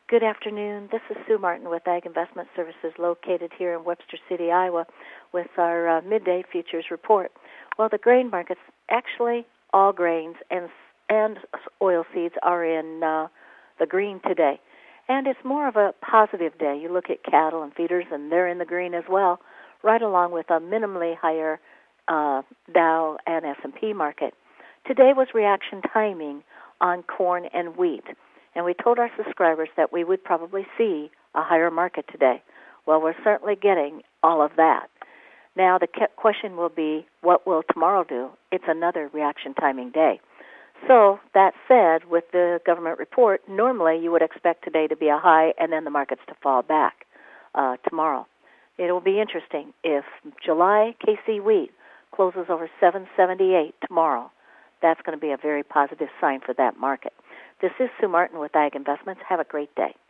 Good afternoon. This is Sue Martin with Ag Investment Services located here in Webster City, Iowa, with our midday futures report. Well, the grain markets, actually all grains and oilseeds are in the green today. And it's more of a positive day. You look at cattle and feeders, and they're in the green as well, right along with a minimally higher Dow and S&P market. Today was reaction timing on corn and wheat. And we told our subscribers that we would probably see a higher market today. Well, we're certainly getting all of that. Now, the question will be, what will tomorrow do? It's another reaction timing day. So, that said, with the government report, normally you would expect today to be a high and then the markets to fall back tomorrow. It will be interesting if July KC wheat closes over 778 tomorrow. That's going to be a very positive sign for that market. This is Sue Martin with Ag Investments. Have a great day.